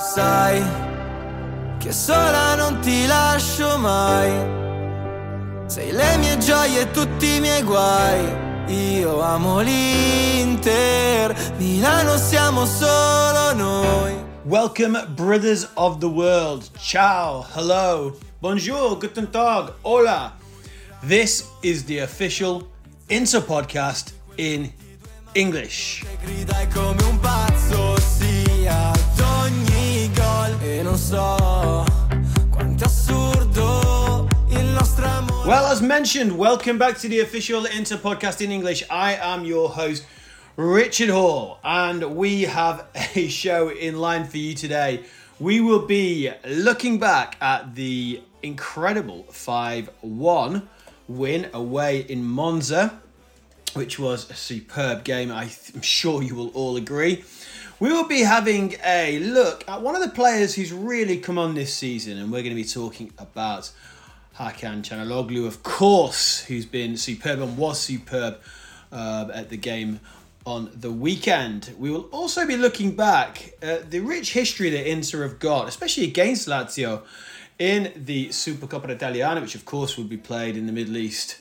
sai che sola non ti lascio mai. Sei le mie gioie e tutti i miei guai. Io amo l'Inter, Milano siamo solo noi. Welcome, brothers of the world. Ciao, hello, bonjour, guten tag, hola. This is the official Inter podcast in English. Gridai come un pazzo, sì, ad ogni gol. E non so quanto è assurdo il nostro amore. Well, as mentioned, welcome back to the official Inter podcast in English. I am your host, Richard Hall, and we have a show in line for you today. We will be looking back at the incredible 5-1 win away in Monza, which was a superb game. I'm sure you will all agree. We will be having a look at one of the players who's really come on this season, and we're going to be talking about Hakan Çalhanoğlu, of course, who's been superb and was superb at the game on the weekend. We will also be looking back at the rich history that Inter have got, especially against Lazio, in the Supercoppa Italiana, which of course will be played in the Middle East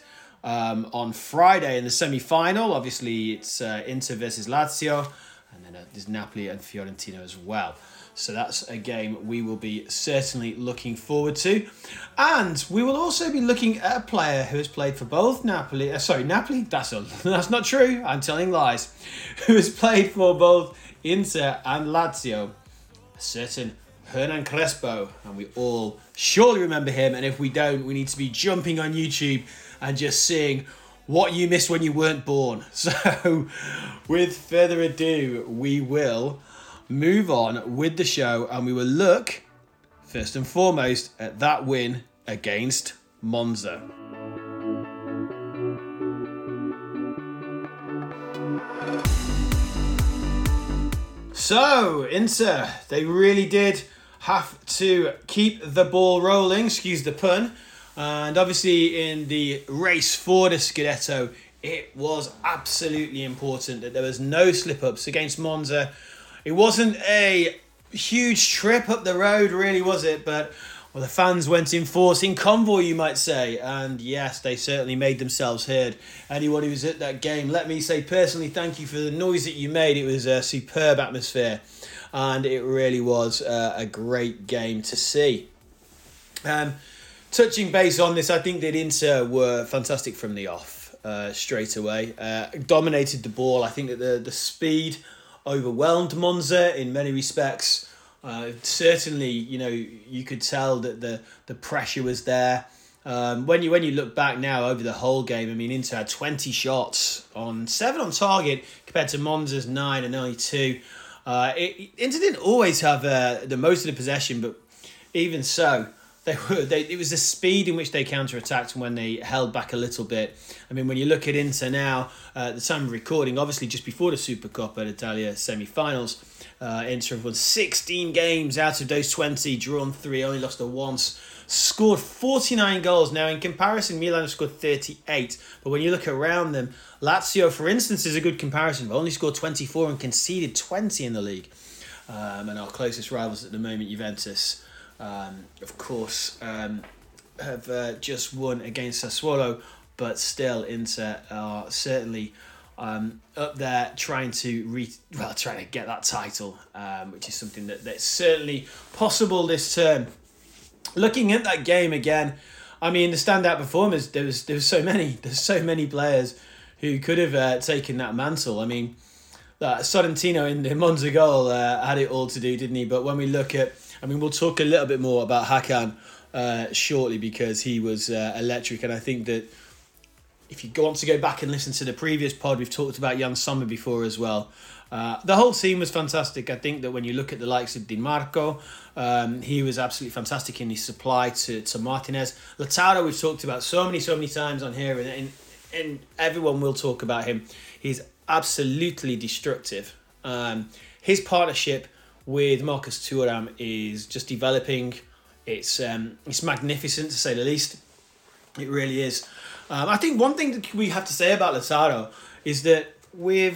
on Friday in the semi-final. Obviously, it's Inter versus Lazio, and then there's Napoli and Fiorentina as well. So that's a game we will be certainly looking forward to. And we will also be looking at a player who has played for both Napoli. Napoli? That's not true. I'm telling lies. Who has played for both Inter and Lazio. A certain Hernan Crespo. And we all surely remember him. And if we don't, we need to be jumping on YouTube and just seeing what you missed when you weren't born. So, with further ado, we will move on with the show, and we will look first and foremost at that win against Monza. So, Inter, they really did have to keep the ball rolling, excuse the pun, and obviously in the race for the Scudetto, it was absolutely important that there was no slip-ups against Monza. It wasn't a huge trip up the road, really, was it? But the fans went in force, in convoy, you might say. And yes, they certainly made themselves heard. Anyone who was at that game, let me say personally, thank you for the noise that you made. It was a superb atmosphere. And it really was a great game to see. Touching base on this, I think that Inter were fantastic from the off straight away. Dominated the ball. I think that the speed overwhelmed Monza in many respects. Certainly, you could tell that the pressure was there. When you look back now over the whole game, I mean, Inter had 20 shots on 7 on target compared to Monza's 9 and only 2. Inter didn't always have the most of the possession, but even so, it was the speed in which they counter-attacked when they held back a little bit. I mean, when you look at Inter now, at the time of recording, obviously just before the Supercoppa Italia semi-finals, Inter have won 16 games out of those 20, drawn 3, only lost once, scored 49 goals. Now, in comparison, Milan have scored 38, but when you look around them, Lazio, for instance, is a good comparison, but only scored 24 and conceded 20 in the league. And our closest rivals at the moment, Juventus, of course, have just won against Sassuolo, but still Inter are certainly up there trying to get that title, which is something that's certainly possible this term. Looking at that game again, I mean, the standout performers, there's so many players who could have taken that mantle. I mean, Sorrentino in the Monza goal had it all to do, didn't he? But when we look at, I mean, we'll talk a little bit more about Hakan shortly, because he was electric. And I think that if you want to go back and listen to the previous pod, we've talked about Jan Sommer before as well. The whole team was fantastic. I think that when you look at the likes of Di Marco, he was absolutely fantastic in his supply to Martinez. Lautaro, we've talked about so many times on here, and everyone will talk about him. He's absolutely destructive. His partnership with Marcus Thuram is just developing. It's magnificent, to say the least. It really is. I think one thing that we have to say about Lautaro is that with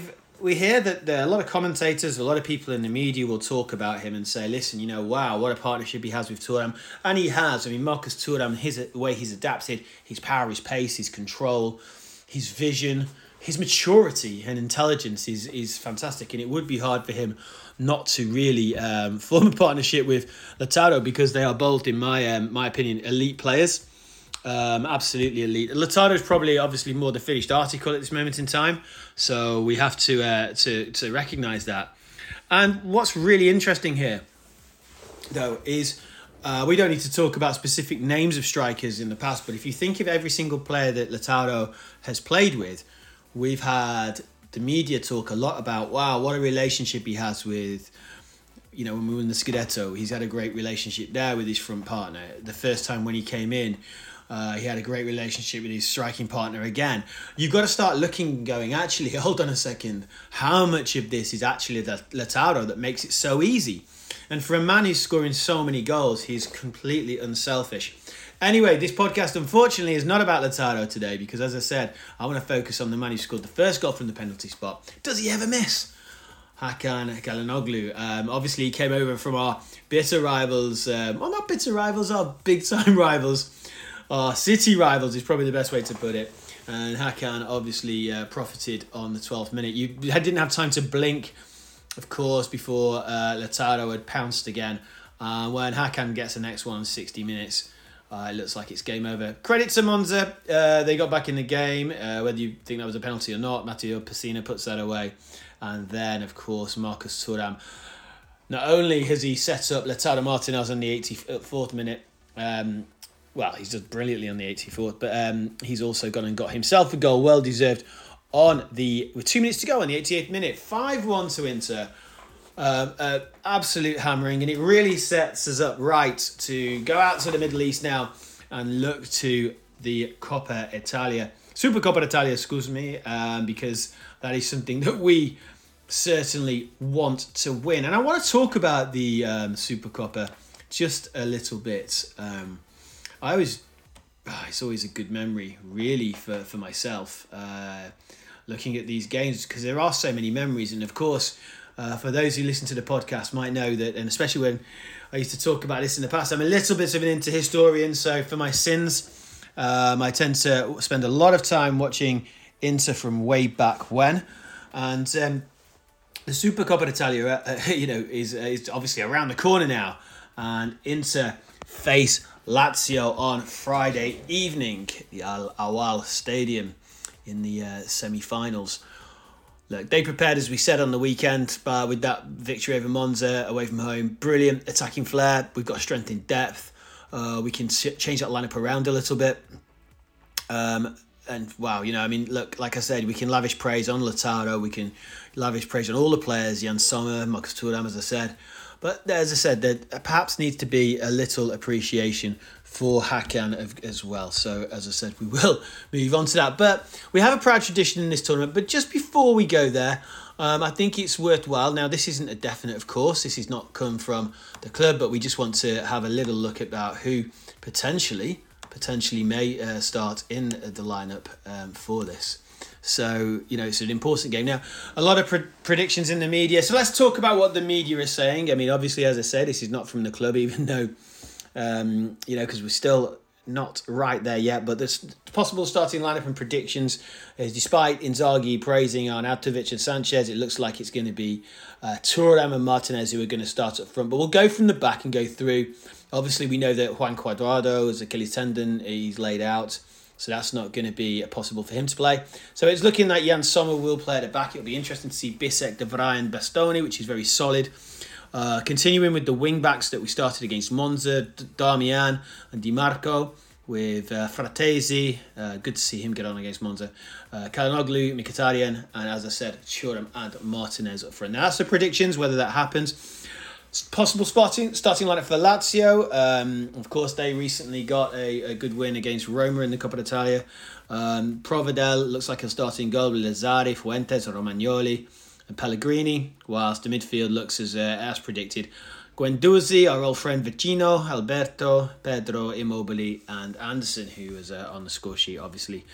we hear that a lot of commentators, a lot of people in the media will talk about him and say, listen, wow, what a partnership he has with Thuram. And he has. I mean, Marcus Thuram, the way he's adapted, his power, his pace, his control, his vision, his maturity and intelligence is fantastic. And it would be hard for him not to really form a partnership with Lautaro, because they are both, in my opinion, elite players. Absolutely elite. Lautaro is probably obviously more the finished article at this moment in time, so we have to recognise that. And what's really interesting here, though, is we don't need to talk about specific names of strikers in the past, but if you think of every single player that Lautaro has played with, we've had the media talk a lot about, wow, what a relationship he has with, when we won the Scudetto, he's had a great relationship there with his front partner. The first time when he came in, he had a great relationship with his striking partner again. You've got to start looking, going, actually, hold on a second. How much of this is actually the Lautaro that makes it so easy? And for a man who's scoring so many goals, he's completely unselfish. Anyway, this podcast, unfortunately, is not about Lautaro today because, as I said, I want to focus on the man who scored the first goal from the penalty spot. Does he ever miss? Hakan Çalhanoğlu. Obviously, he came over from our bitter rivals. Not bitter rivals, our big-time rivals. Our city rivals is probably the best way to put it. And Hakan obviously profited on the 12th minute. You didn't have time to blink, of course, before Lautaro had pounced again. When Hakan gets the next one, 60 minutes, it looks like it's game over. Credit to Monza. They got back in the game. Whether you think that was a penalty or not, Matteo Pessina puts that away. And then, of course, Marcus Thuram. Not only has he set up Lautaro Martinez on the 84th minute, he's just brilliantly on the 84th, but he's also gone and got himself a goal, well deserved, with 2 minutes to go on the 88th minute. 5-1 to Inter. Absolute hammering, and it really sets us up right to go out to the Middle East now and look to the Coppa Italia. Supercoppa Italia, excuse me, because that is something that we certainly want to win. And I want to talk about the Supercoppa just a little bit. It's always a good memory, really, for myself, looking at these games, because there are so many memories. And of course, for those who listen to the podcast might know that, and especially when I used to talk about this in the past, I'm a little bit of an inter-historian, so for my sins, I tend to spend a lot of time watching Inter from way back when. And the Supercoppa Italia, is obviously around the corner now. And Inter face Lazio on Friday evening, the Al Awal Stadium in the semi-finals. Look, they prepared, as we said, on the weekend with that victory over Monza away from home. Brilliant attacking flair. We've got strength in depth. We can change that lineup around a little bit. And wow, look, like I said, we can lavish praise on Lautaro. We can lavish praise on all the players, Yann Sommer, Marcus Thuram, as I said. But as I said, there perhaps needs to be a little appreciation for Hakan as well. So as I said, we will move on to that. But we have a proud tradition in this tournament. But just before we go there, I think it's worthwhile. Now, this isn't a definite, of course. This has not come from the club, but we just want to have a little look about who potentially may start in the lineup for this. So, it's an important game. Now, a lot of predictions in the media. So let's talk about what the media is saying. I mean, obviously, as I said, this is not from the club, even though, because we're still not right there yet. But the possible starting lineup and predictions is, despite Inzaghi praising Arnautovic and Sanchez, it looks like it's going to be Thuram and Martinez who are going to start up front. But we'll go from the back and go through. Obviously, we know that Juan Cuadrado is Achilles tendon. He's laid out. So that's not going to be possible for him to play. So it's looking like Yann Sommer will play at the back. It'll be interesting to see Bissek, De Vrij and Bastoni, which is very solid. Continuing with the wing-backs that we started against Monza, Darmian and Di Marco, with Fratesi. Good to see him get on against Monza. Çalhanoğlu, Mkhitaryan, and as I said, Thuram and Martinez up front. Now that's the predictions, whether that happens. Possible starting lineup for Lazio. Of course, they recently got a good win against Roma in the Coppa Italia. Provedel looks like he'll start in goal with Lazzari, Fuentes, Romagnoli and Pellegrini, whilst the midfield looks as predicted. Guendouzi, our old friend Vecino, Alberto, Pedro, Immobile and Anderson, who was on the score sheet, obviously.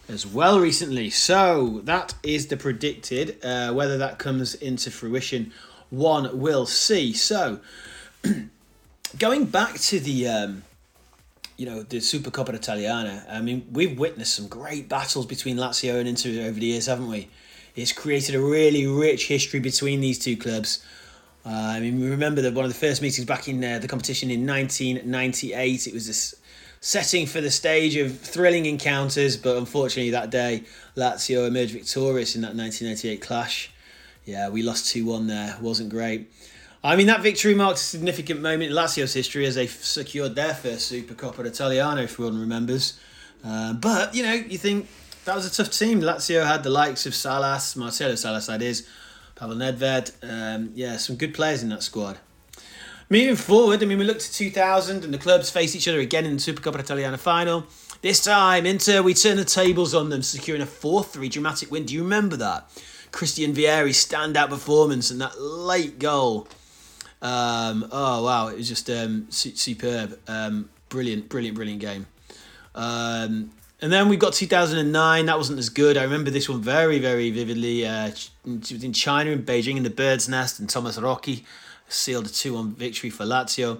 as well recently. So that is the predicted. Whether that comes into fruition, one will see. So going back to the the Supercoppa Italiana, I mean, we've witnessed some great battles between Lazio and Inter over the years, haven't we? It's created a really rich history between these two clubs. I mean, we remember that one of the first meetings back in the competition in 1998. It was this setting for the stage of thrilling encounters, but unfortunately that day, Lazio emerged victorious in that 1998 clash. Yeah, we lost 2-1 there. Wasn't great. I mean, that victory marked a significant moment in Lazio's history as they secured their first Supercoppa Italiano, if everyone remembers. But, you think that was a tough team. Lazio had the likes of Salas, Marcelo Salas, that is, Pavel Nedved. Some good players in that squad. Moving forward, I mean, we looked to 2000 and the clubs faced each other again in the Supercoppa Italiana final. This time, Inter, we turned the tables on them, securing a 4-3 dramatic win. Do you remember that? Christian Vieri's standout performance and that late goal. It was just superb. Brilliant game. And then we got 2009. That wasn't as good. I remember this one very, very vividly. It was in China, in Beijing, in the Bird's Nest, and Thomas Rocchi sealed a 2-1 victory for Lazio.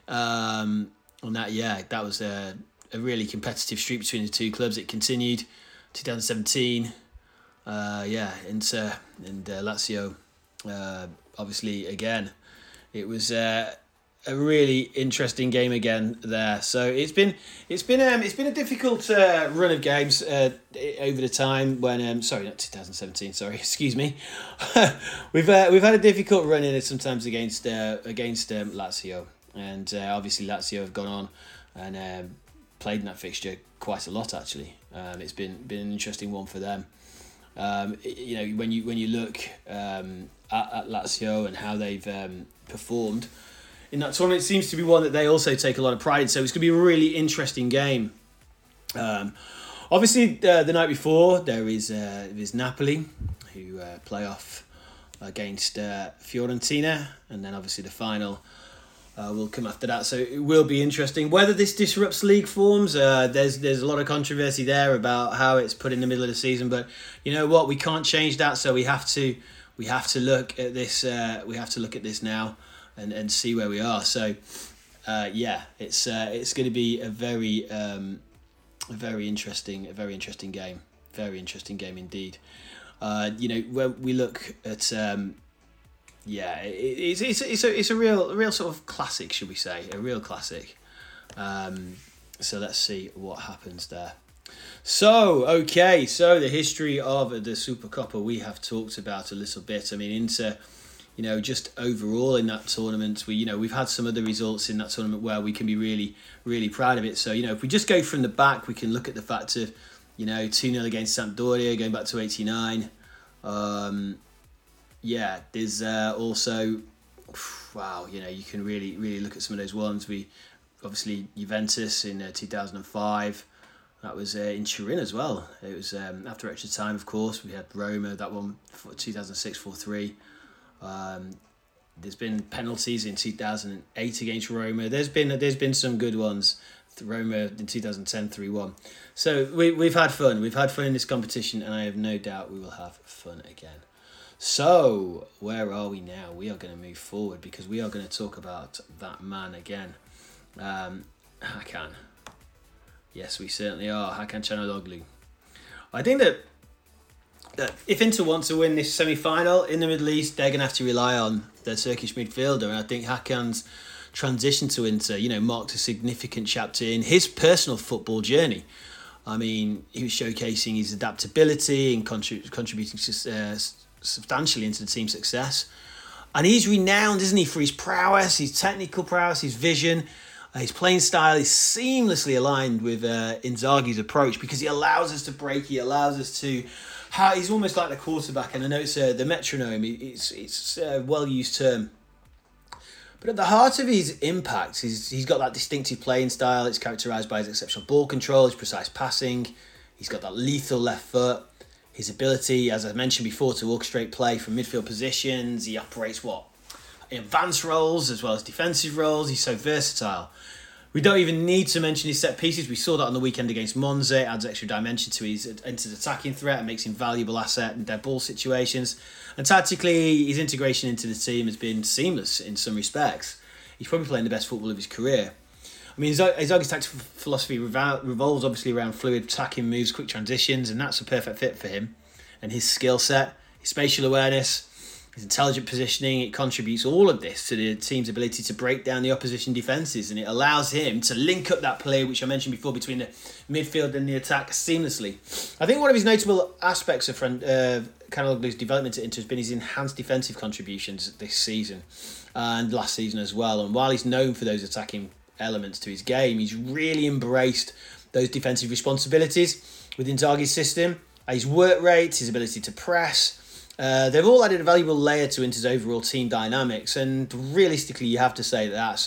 That was a really competitive streak between the two clubs. It continued 2017. Inter and Lazio. Obviously, again, it was a really interesting game again there. So it's been a difficult run of games over the time when not 2017. Sorry, excuse me. we've had a difficult run in it sometimes against Lazio, and obviously Lazio have gone on and played in that fixture quite a lot actually. It's been an interesting one for them. When you look at Lazio and how they've performed in that tournament, it seems to be one that they also take a lot of pride in. So it's going to be a really interesting game. Obviously, the night before there is Napoli, who play off against Fiorentina, and then obviously the final will come after that. So it will be interesting. Whether this disrupts league forms, there's a lot of controversy there about how it's put in the middle of the season. But you know what? We can't change that. So we have to look at this. We have to look at this now and see where we are. So it's going to be a very interesting game. Very interesting game indeed. When we look at. It's a real sort of classic, should we say? A real classic. So let's see what happens there. So the history of the Supercoppa we have talked about a little bit. I mean, Inter, just overall in that tournament, we've had some other results in that tournament where we can be really, really proud of it. So, if we just go from the back, we can look at the fact of, 2-0 against Sampdoria, going back to 89. There's also, you can really, really look at some of those ones. We obviously Juventus in 2005. That was in Turin as well. It was after extra time, of course. We had Roma, that one, 2006 4-3. There's been penalties in 2008 against Roma. There's been some good ones. Roma in 2010 3-1. So we've had fun. We've had fun in this competition, and I have no doubt we will have fun again. So, where are we now? We are going to move forward because we are going to talk about that man again. Hakan. Yes, we certainly are. Hakan Çalhanoğlu. I think that if Inter want to win this semi-final in the Middle East, they're going to have to rely on their Turkish midfielder. And I think Hakan's transition to Inter, marked a significant chapter in his personal football journey. I mean, he was showcasing his adaptability and contributing substantially into the team's success. And he's renowned, isn't he, for his prowess, his technical prowess, his vision. His playing style is seamlessly aligned with Inzaghi's approach because he allows us to break, he allows us to... He's almost like the quarterback, and I know it's the metronome, it's a well-used term. But at the heart of his impact, he's got that distinctive playing style. It's characterised by his exceptional ball control, his precise passing. He's got that lethal left foot. His ability, as I mentioned before, to orchestrate play from midfield positions. He operates in advanced roles as well as defensive roles. He's so versatile. We don't even need to mention his set pieces. We saw that on the weekend against Monza. It adds extra dimension to his attacking threat and makes him valuable asset in dead ball situations. And tactically, his integration into the team has been seamless in some respects. He's probably playing the best football of his career. I mean, Inzaghi's tactical philosophy revolves obviously around fluid attacking moves, quick transitions, and that's a perfect fit for him. And his skill set, his spatial awareness, his intelligent positioning, it contributes all of this to the team's ability to break down the opposition defences, and it allows him to link up that play, which I mentioned before, between the midfield and the attack seamlessly. I think one of his notable aspects of Calhanoglu's development at Inter has been his enhanced defensive contributions this season and last season as well. And while he's known for those attacking elements to his game, he's really embraced those defensive responsibilities within Inzaghi's system. His work rate, his ability to press, they've all added a valuable layer to Inter's overall team dynamics, and realistically you have to say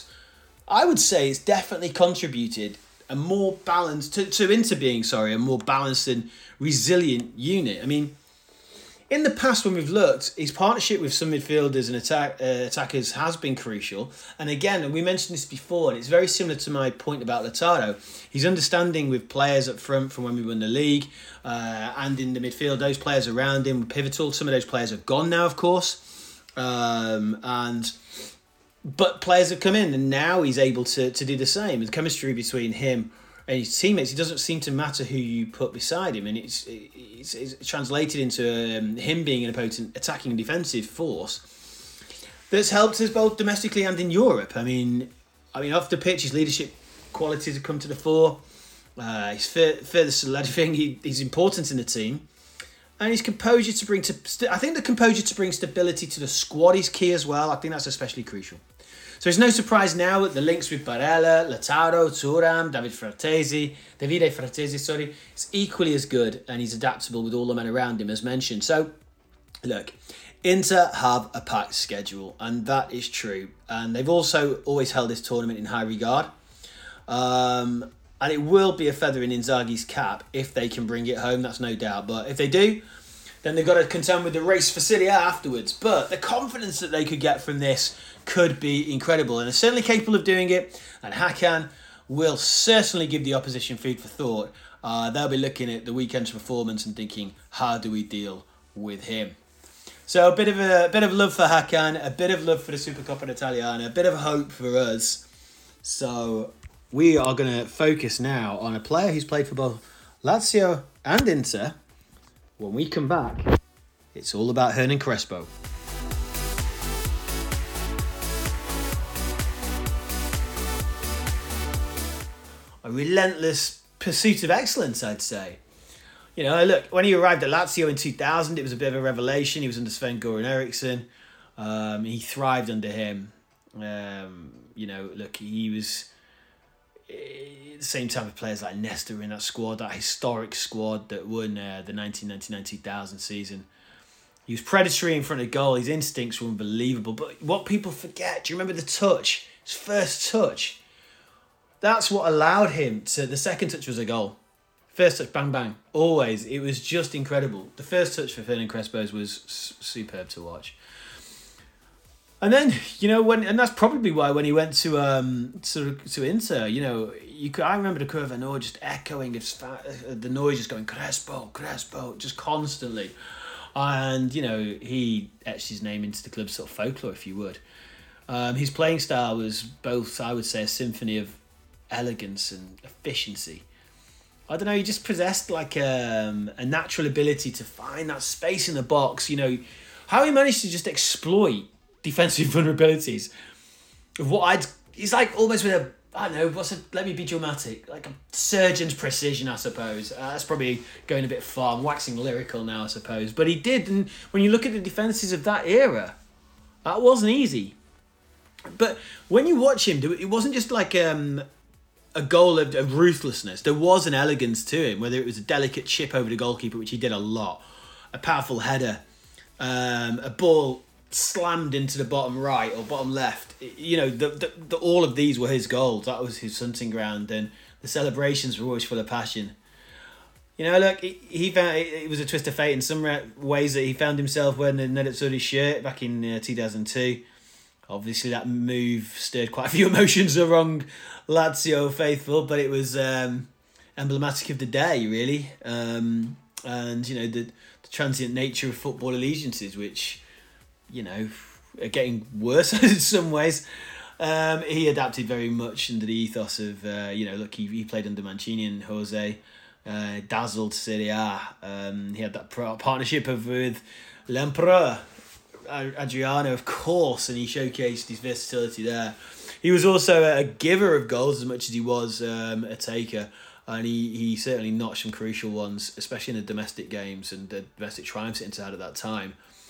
I would say it's definitely contributed a more balanced to Inter being a more balanced and resilient unit. I mean, in the past when we've looked, his partnership with some midfielders and attackers has been crucial. And again, we mentioned this before, and it's very similar to my point about Lautaro. His understanding with players up front from when we won the league and in the midfield, those players around him were pivotal. Some of those players have gone now, of course. But players have come in, and now he's able to do the same. The chemistry between him and his teammates, it doesn't seem to matter who you put beside him, and it's translated into him being an potent attacking and defensive force that's helped us both domestically and in Europe. I mean, off the pitch, his leadership qualities have come to the fore. He's further solidifying his importance in the team, and his composure to bring I think the composure to bring stability to the squad is key as well. I think that's especially crucial. So it's no surprise now that the links with Barella, Lautaro, Thuram, Davide Fratesi, it's equally as good, and he's adaptable with all the men around him, as mentioned. So, look, Inter have a packed schedule, and that is true. And they've also always held this tournament in high regard. And it will be a feather in Inzaghi's cap if they can bring it home, that's no doubt. But if they do, then they've got to contend with the race for Serie A afterwards. But the confidence that they could get from this could be incredible, and they're certainly capable of doing it. And Hakan will certainly give the opposition food for thought. They'll be looking at the weekend's performance and thinking, how do we deal with him? So a bit of love for Hakan, a bit of love for the Supercoppa Italiana, a bit of hope for us. So we are going to focus now on a player who's played for both Lazio and Inter. When we come back, it's all about Hernan Crespo. A relentless pursuit of excellence, I'd say. You know, look, when he arrived at Lazio in 2000, it was a bit of a revelation. He was under Sven-Göran Eriksson. He thrived under him. He was the same type of players like Nesta in that squad, that historic squad that won the 1999-2000 season. He was predatory in front of goal. His instincts were unbelievable. But what people forget, do you remember the touch? His first touch. That's what allowed him to... The second touch was a goal. First touch, bang, bang. Always. It was just incredible. The first touch for Hernan Crespo was superb to watch. And then, and that's probably why when he went to Inter, I remember the Curva Nord just echoing the noise, just going, Crespo, just constantly. And, he etched his name into the club's sort of folklore, if you would. His playing style was both, I would say, a symphony of elegance and efficiency. I don't know, he just possessed like a natural ability to find that space in the box. How he managed to just exploit defensive vulnerabilities of he's like almost with let me be dramatic, like a surgeon's precision, I suppose. That's probably going a bit far. I'm waxing lyrical now, I suppose. But he did, and when you look at the defences of that era, that wasn't easy. But when you watch him, it wasn't just like a goal of ruthlessness. There was an elegance to him, whether it was a delicate chip over the goalkeeper, which he did a lot, a powerful header, a ball slammed into the bottom right or bottom left. All of these were his goals. That was his hunting ground, and the celebrations were always full of passion. Look, he found it was a twist of fate in some ways that he found himself wearing the Nerazzurri shirt back in 2002. Obviously, that move stirred quite a few emotions among Lazio faithful, but it was emblematic of the day, really. And, the transient nature of football allegiances, which, are getting worse in some ways. He adapted very much under the ethos of, he played under Mancini and Jose, dazzled Serie A. He had that partnership with L'Empereur, Adriano, of course, and he showcased his versatility there. He was also a giver of goals as much as he was a taker, and he certainly notched some crucial ones, especially in the domestic games and the domestic triumphs Inter had at that time.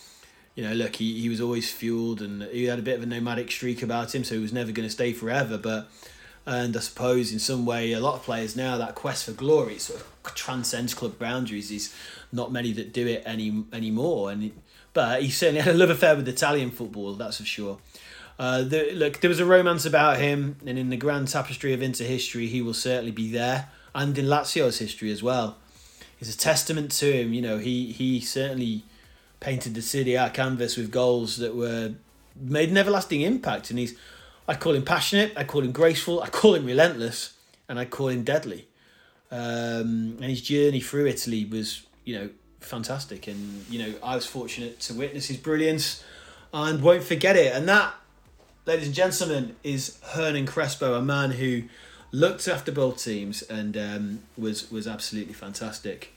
He was always fueled, and he had a bit of a nomadic streak about him, so he was never going to stay forever. And I suppose in some way, a lot of players now, that quest for glory sort of transcends club boundaries. There's not many that do it anymore. But he certainly had a love affair with Italian football, that's for sure. There was a romance about him, and in the grand tapestry of Inter history, he will certainly be there, and in Lazio's history as well. It's a testament to him. He certainly painted the Serie A canvas with goals that made an everlasting impact, and I call him passionate, I call him graceful, I call him relentless, and I call him deadly. And his journey through Italy was, fantastic, and I was fortunate to witness his brilliance and won't forget it. And that, ladies and gentlemen, is Hernan Crespo, a man who looked after both teams and was absolutely fantastic.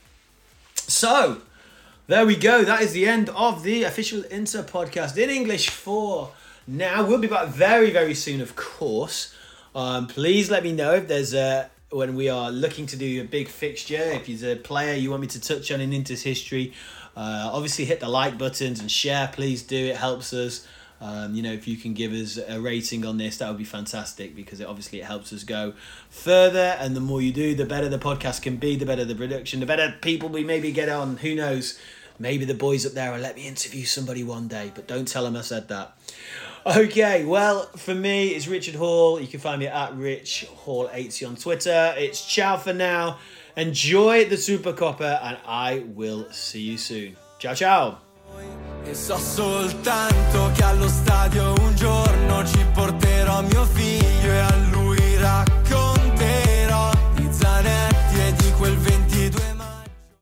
So there we go. That is the end of the official Inter podcast in English for now. We'll be back very, very soon, of course. Please let me know if there's when we are looking to do a big fixture, if there's a player you want me to touch on in Inter's history. Obviously hit the like buttons and share, please do. It helps us. If you can give us a rating on this, that would be fantastic, because it helps us go further, and the more you do, the better the podcast can be, the better the production, the better people we maybe get on. Who knows? Maybe the boys up there will let me interview somebody one day, but don't tell them I said that. Okay, well, for me, it's Richard Hall. You can find me at RichHall80 on Twitter. It's ciao for now. Enjoy the Supercoppa, and I will see you soon. Ciao, ciao. E so soltanto che allo stadio un giorno ci porterò mio figlio e a lui